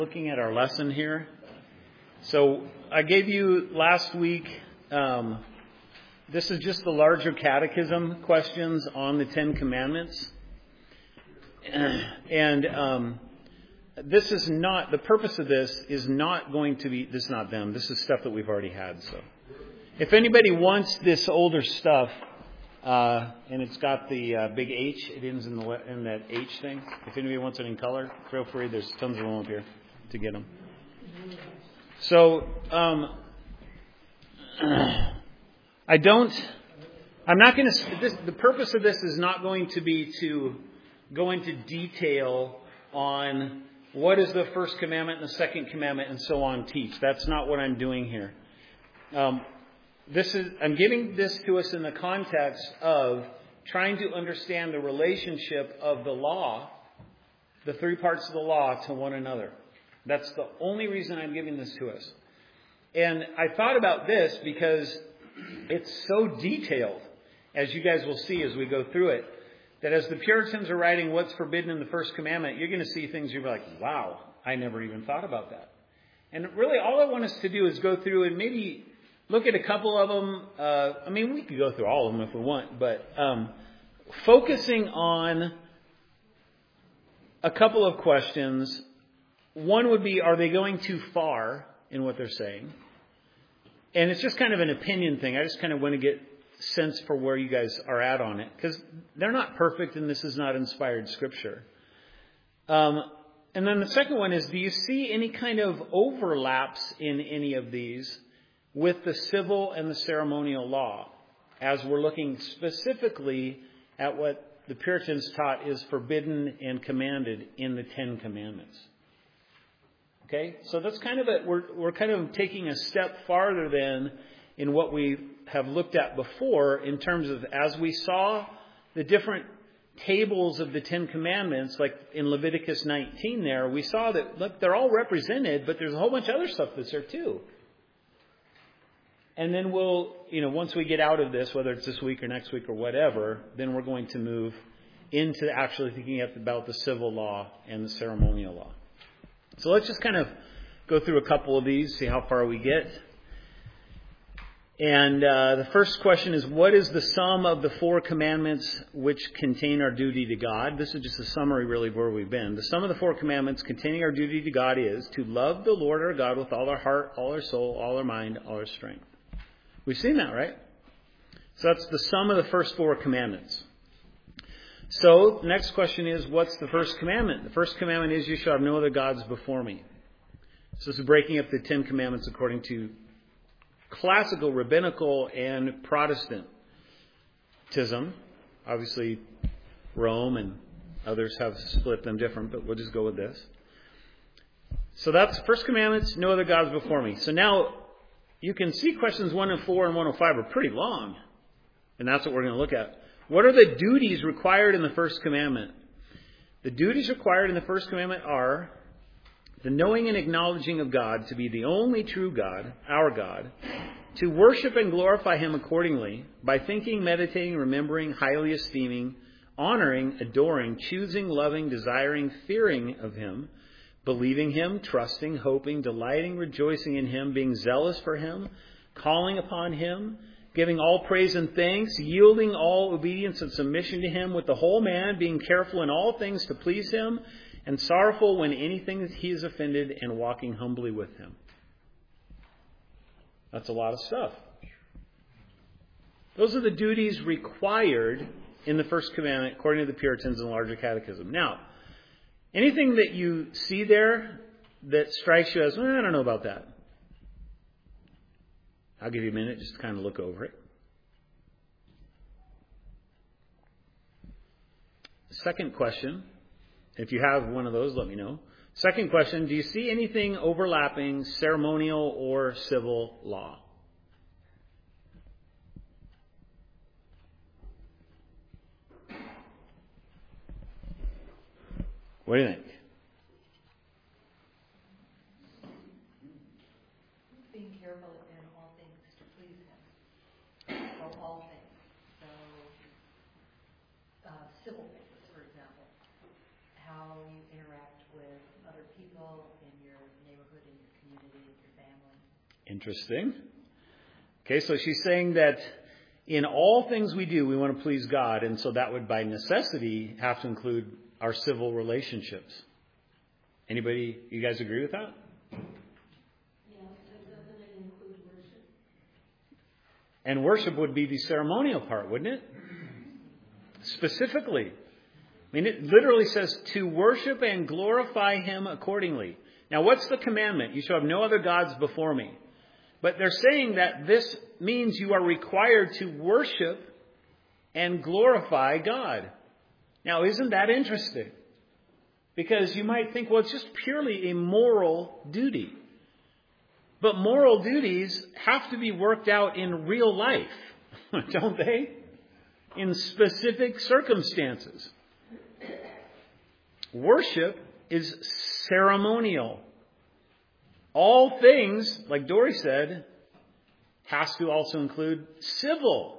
Looking at our lesson here. So I gave you last week, this is just the larger catechism questions on the Ten Commandments. And this is not, the purpose of this is not going to be, this is not them, this is stuff that we've already had. So if anybody wants this older stuff, and it's got the big H, it ends in that H thing. If anybody wants it in color, feel free, there's tons of them up here to get them. So, I'm not going to, the purpose of this is not going to be to go into detail on what is the first commandment and the second commandment and so on teach. That's not what I'm doing here. I'm giving this to us in the context of trying to understand the relationship of the law, the three parts of the law, to one another. That's the only reason I'm giving this to us. And I thought about this because it's so detailed, as you guys will see as we go through it, that as the Puritans are writing what's forbidden in the first commandment, you're going to see things you're like, wow, I never even thought about that. And really all I want us to do is go through and maybe look at a couple of them. We could go through all of them if we want, but focusing on a couple of questions. One would be, are they going too far in what they're saying? And it's just kind of an opinion thing. I just kind of want to get sense for where you guys are at on it. Because they're not perfect and this is not inspired scripture. And then the second one is, do you see any kind of overlaps in any of these with the civil and the ceremonial law? As we're looking specifically at what the Puritans taught is forbidden and commanded in the Ten Commandments. Okay, so that's kind of we're kind of taking a step farther than in what we have looked at before in terms of, as we saw the different tables of the Ten Commandments, like in Leviticus 19 there, we saw that, look, they're all represented, but there's a whole bunch of other stuff that's there too. And then we'll, once we get out of this, whether it's this week or next week or whatever, then we're going to move into actually thinking about the civil law and the ceremonial law. So let's just kind of go through a couple of these, see how far we get. And the first question is, what is the sum of the four commandments which contain our duty to God? This is just a summary, really, of where we've been. The sum of the four commandments containing our duty to God is to love the Lord our God with all our heart, all our soul, all our mind, all our strength. We've seen that, right? So that's the sum of the first four commandments. So, the next question is, what's the first commandment? The first commandment is, you shall have no other gods before me. So this is breaking up the Ten Commandments according to classical, rabbinical, and Protestantism. Obviously, Rome and others have split them different, but we'll just go with this. So that's first commandments, no other gods before me. So now, you can see questions 104 and 105 are pretty long. And that's what we're going to look at. What are the duties required in the first commandment? The duties required in the first commandment are the knowing and acknowledging of God to be the only true God, our God, to worship and glorify Him accordingly by thinking, meditating, remembering, highly esteeming, honoring, adoring, choosing, loving, desiring, fearing of Him, believing Him, trusting, hoping, delighting, rejoicing in Him, being zealous for Him, calling upon Him, giving all praise and thanks, yielding all obedience and submission to Him with the whole man, being careful in all things to please Him, and sorrowful when anything that He is offended, and walking humbly with Him. That's a lot of stuff. Those are the duties required in the first commandment according to the Puritans and the larger catechism. Now, anything that you see there that strikes you as, I don't know about that. I'll give you a minute just to kind of look over it. Second question, if you have one of those, let me know. Second question, do you see anything overlapping ceremonial or civil law? What do you think? Being careful in all things to please Him. So all things. So civil things, for example. How you interact with other people in your Interesting. Okay, so she's saying that in all things we do, we want to please God, and so that would by necessity have to include our civil relationships. Anybody, you guys agree with that? Yeah, and doesn't it include worship? And worship would be the ceremonial part, wouldn't it? Specifically. I mean, it literally says to worship and glorify Him accordingly. Now, what's the commandment? You shall have no other gods before me. But they're saying that this means you are required to worship and glorify God. Now, isn't that interesting? Because you might think, well, it's just purely a moral duty. But moral duties have to be worked out in real life, don't they? In specific circumstances. Worship is ceremonial. All things, like Dory said, has to also include civil.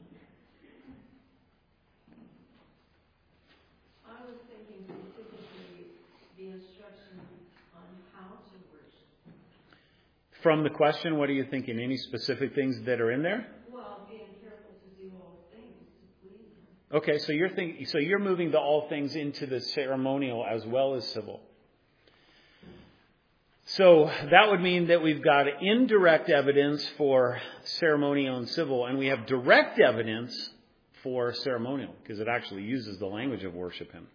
I was thinking specifically the instruction on how to worship. From the question, what are you thinking? Any specific things that are in there? Well, being careful to do all things to please Him. Okay, so you're moving the all things into the ceremonial as well as civil. So that would mean that we've got indirect evidence for ceremonial and civil, and we have direct evidence for ceremonial, because it actually uses the language of worship Him.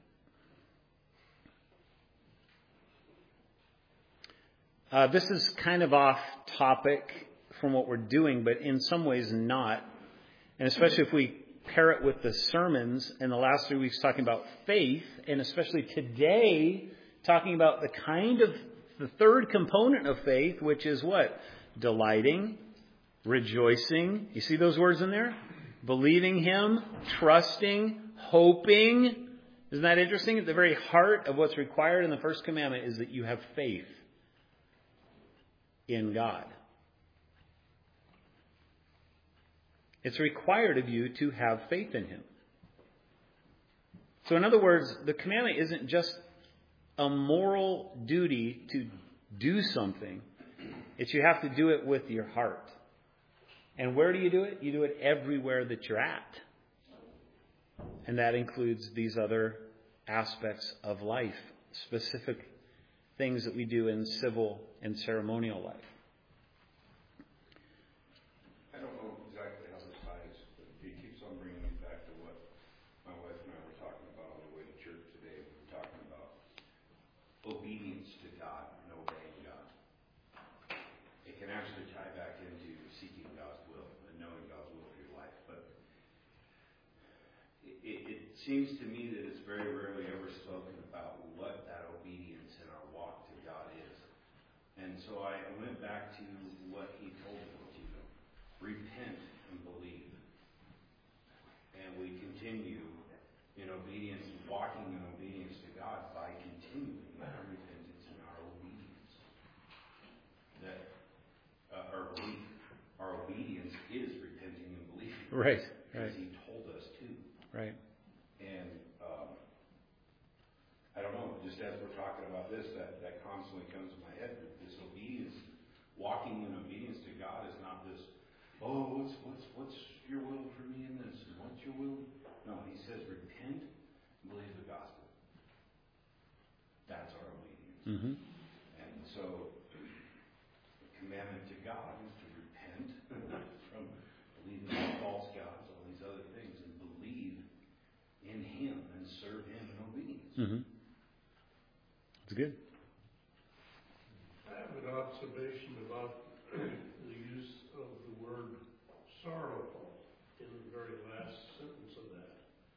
This is kind of off topic from what we're doing, but in some ways not. And especially if we pair it with the sermons and the last 3 weeks talking about faith, and especially today talking about the third component of faith, which is what? Delighting, rejoicing. You see those words in there? Believing Him, trusting, hoping. Isn't that interesting? At the very heart of what's required in the first commandment is that you have faith in God. It's required of you to have faith in Him. So in other words, the commandment isn't just a moral duty to do something. It's you have to do it with your heart. And where do you do it? You do it everywhere that you're at. And that includes these other aspects of life, specific things that we do in civil and ceremonial life. I don't know exactly how this ties, but it keeps on bringing me back to what my wife and I were talking about on the way to church today. We were talking about obedience to God and obeying God. It can actually tie back into seeking God's will and knowing God's will for your life. But it seems to me that it's very rarely ever spoken about what that obedience in our walk to God is. And so I went back to what He told me to do. Repent and believe. And we continue in obedience, walking in obedience to God by continuing in our repentance and our obedience. That our obedience is repenting and believing. Right. Because He told us to. Right. And I don't know, just as we're talking about this, that constantly comes to my head. This obedience, walking in obedience to God is not this, oh, what's your will for me in this? And what's your will? No, He says repent and believe the gospel. That's our obedience. Mm-hmm. And so the commandment to God is to repent from believing in false gods, all these other things, and believe in Him and serve Him in obedience. Mm-hmm. It's good. I have an observation about the use of the word sorrowful in the very last sentence of that.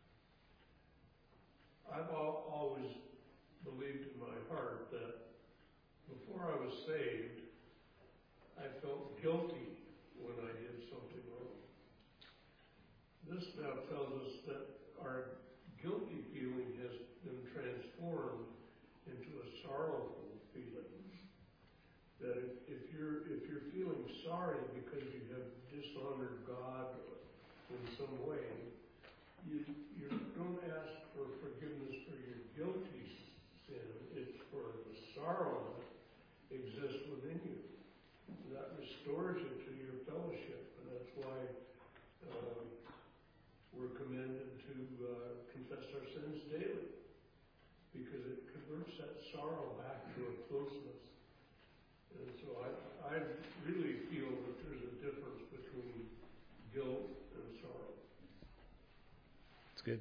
I've always believed in my heart that before I was saved, I felt guilty when I did something wrong. This now tells us that our guilty feeling has been transformed into a sorrowful feeling. That if you're feeling sorry because you have dishonored God in some way, you don't ask for forgiveness for your guilty sin. It's for the sorrow that exists within you. That restores recommended to confess our sins daily, because it converts that sorrow back to a closeness. And so I really feel that there's a difference between guilt and sorrow. That's good.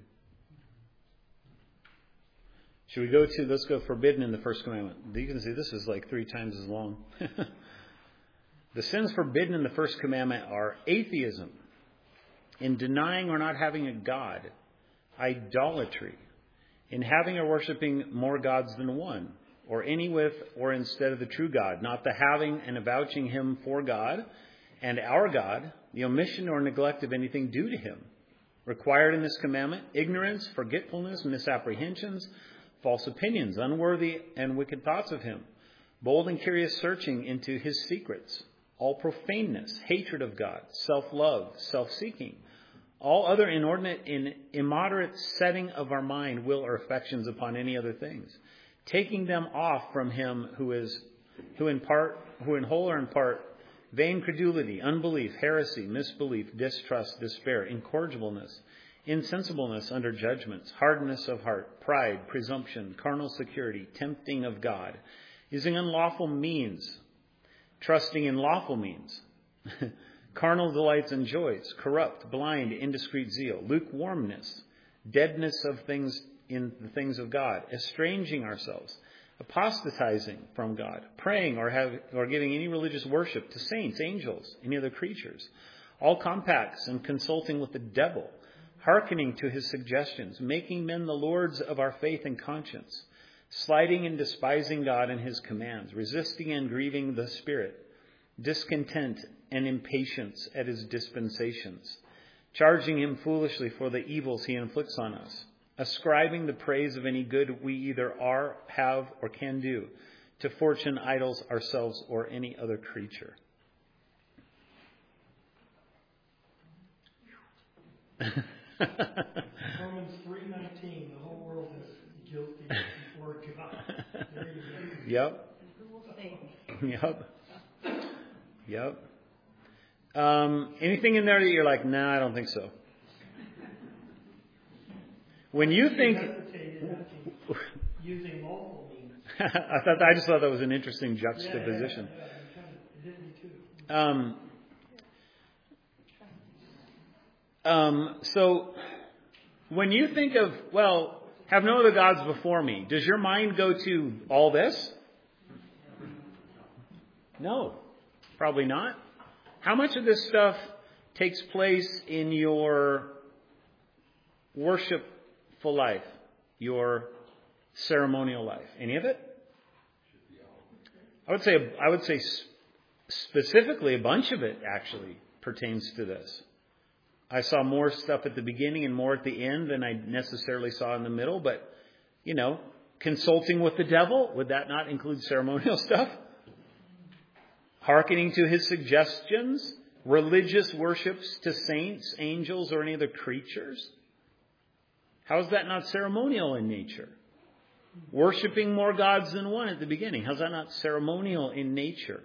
Should we go to, let's go forbidden in the first commandment. You can see this is like 3 times as long. The sins forbidden in the first commandment are atheism, in denying or not having a God, idolatry, in having or worshiping more gods than one, or any with or instead of the true God, not the having and avouching him for God and our God, the omission or neglect of anything due to him. Required in this commandment, ignorance, forgetfulness, misapprehensions, false opinions, unworthy and wicked thoughts of him, bold and curious searching into his secrets, all profaneness, hatred of God, self-love, self-seeking, all other inordinate and immoderate setting of our mind, will, or affections upon any other things, taking them off from him who in whole or in part, vain credulity, unbelief, heresy, misbelief, distrust, despair, incorrigibleness, insensibleness under judgments, hardness of heart, pride, presumption, carnal security, tempting of God, using unlawful means, trusting in lawful means, carnal delights and joys, corrupt, blind, indiscreet zeal, lukewarmness, deadness of things in the things of God, estranging ourselves, apostatizing from God, praying or giving any religious worship to saints, angels, any other creatures, all compacts and consulting with the devil, hearkening to his suggestions, making men the lords of our faith and conscience, slighting and despising God and his commands, resisting and grieving the Spirit, discontent and impatience at his dispensations, charging him foolishly for the evils he inflicts on us, ascribing the praise of any good we either are, have, or can do to fortune, idols, ourselves, or any other creature. Romans 3:19, the whole world is guilty before God. There you go. Yep. Anything in there that you're like, nah, I don't think so. When you think, using multiple means. I just thought that was an interesting juxtaposition. It did me too. So when you think of, well, have no other gods before me, does your mind go to all this? No, probably not. How much of this stuff takes place in your worshipful life, your ceremonial life? Any of it? I would say specifically a bunch of it actually pertains to this. I saw more stuff at the beginning and more at the end than I necessarily saw in the middle, but, consulting with the devil, would that not include ceremonial stuff? Hearkening to his suggestions, religious worships to saints, angels, or any other creatures. How is that not ceremonial in nature? Worshipping more gods than one at the beginning. How's that not ceremonial in nature?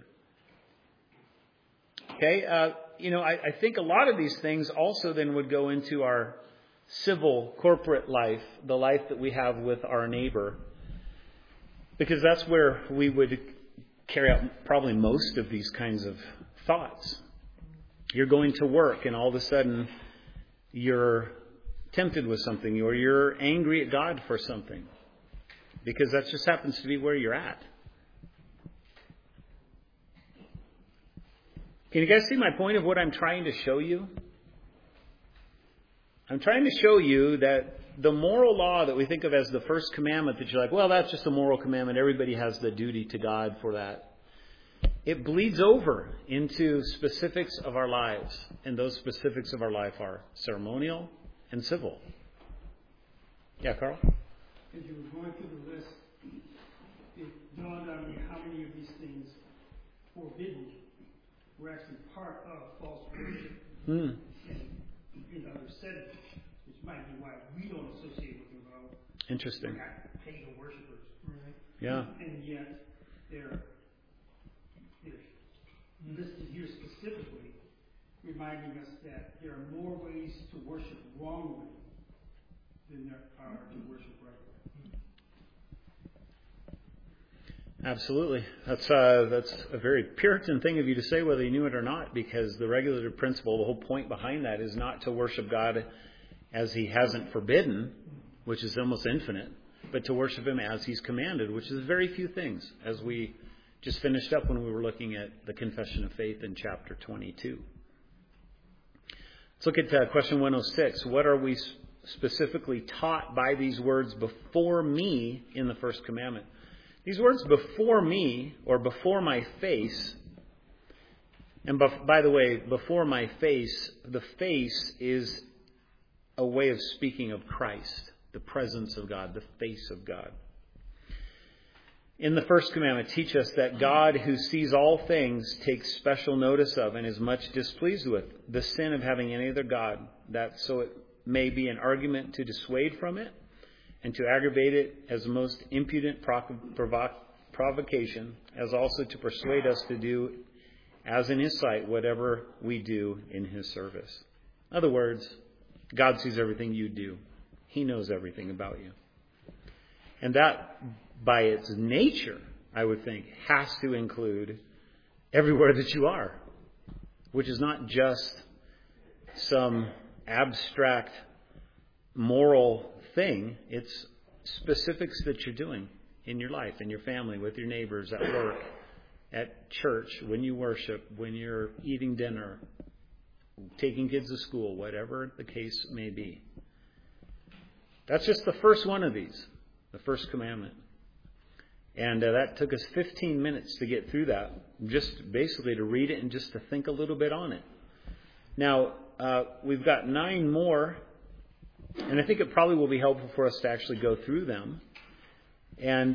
Okay, I think a lot of these things also then would go into our civil corporate life, the life that we have with our neighbor, because that's where we would carry out probably most of these kinds of thoughts. You're going to work and all of a sudden you're tempted with something, or you're angry at God for something, because that just happens to be where you're at. Can you guys see my point of what I'm trying to show you? I'm trying to show you that the moral law that we think of as the first commandment, that you're like, well, that's just a moral commandment, everybody has the duty to God for that. It bleeds over into specifics of our lives, and those specifics of our life are ceremonial and civil. Yeah, Carl? As you were going through the list, it dawned on me how many of these things forbidden were actually part of false worship in other settings, which might be why we don't associate with them at all. Interesting. We're not pagan worshipers. Right? Yeah. And yet they're listed here specifically reminding us that there are more ways to worship wrongly than there are to worship rightly. Absolutely. That's a very Puritan thing of you to say, whether you knew it or not, because the regulative principle, the whole point behind that is not to worship God as He hasn't forbidden, which is almost infinite, but to worship Him as He's commanded, which is very few things, as we just finished up when we were looking at the Confession of Faith in chapter 22. Let's look at question 106. What are we specifically taught by these words, before me, in the first commandment? These words, before me, or before my face, and by the way, before my face, the face is a way of speaking of Christ, the presence of God, the face of God. In the first commandment, teach us that God, who sees all things, takes special notice of and is much displeased with the sin of having any other God, that so it may be an argument to dissuade from it, and to aggravate it as most impudent provocation, as also to persuade us to do as in His sight whatever we do in His service. In other words, God sees everything you do. He knows everything about you. And that, by its nature, I would think, has to include everywhere that you are, which is not just some abstract moral thing. It's specifics that you're doing in your life, in your family, with your neighbors, at work, at church, when you worship, when you're eating dinner, taking kids to school, whatever the case may be. That's just the first one of these, the first commandment. And that took us 15 minutes to get through that, just basically to read it and just to think a little bit on it. Now, we've got 9 more. And I think it probably will be helpful for us to actually go through them. And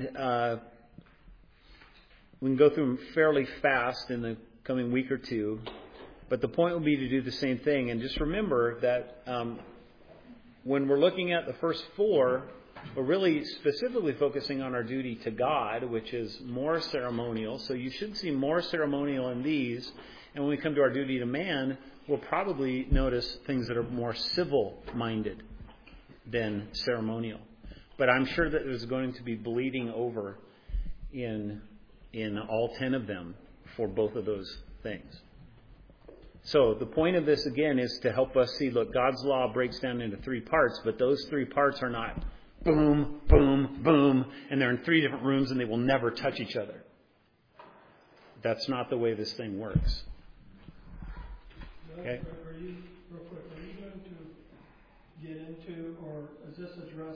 we can go through them fairly fast in the coming week or two. But the point will be to do the same thing. And just remember that when we're looking at the first 4, we're really specifically focusing on our duty to God, which is more ceremonial. So you should see more ceremonial in these. And when we come to our duty to man, we'll probably notice things that are more civil-minded than ceremonial. But I'm sure that there's going to be bleeding over in all 10 of them for both of those things. So the point of this, again, is to help us see, look, God's law breaks down into 3 parts, but those 3 parts are not boom, boom, boom, and they're in 3 different rooms and they will never touch each other. That's not the way this thing works. Okay? Real quick, are you going to get into, or does this address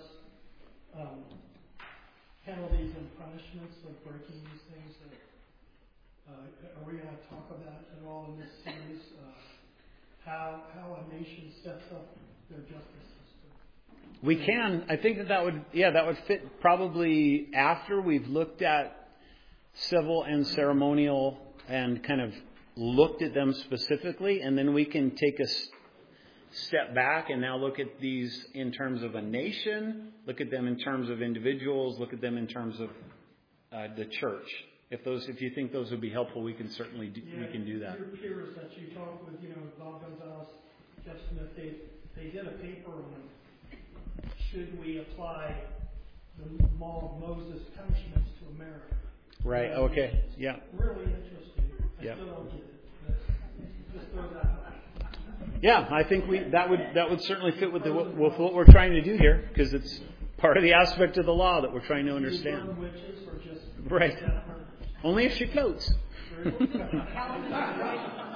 penalties and punishments of breaking these things? Are we going to talk about at all in this series how a nation sets up their justice system? We can. I think that would fit probably after we've looked at civil and ceremonial and kind of looked at them specifically, and then we can take a step back and now look at these in terms of a nation, look at them in terms of individuals, look at them in terms of the church. If you think those would be helpful, we can certainly do that. Your peers that you talk with, Bob Gonzalez, Jeff Smith, they did a paper on should we apply the law of Moses punishments to America. Right. Okay. Yeah. Really interesting. I Yeah. still don't get it. Just throw that out. Yeah, I think that would certainly fit with what we're trying to do here, because it's part of the aspect of the law that we're trying to understand. Do you burn witches or just Right. Only if she floats.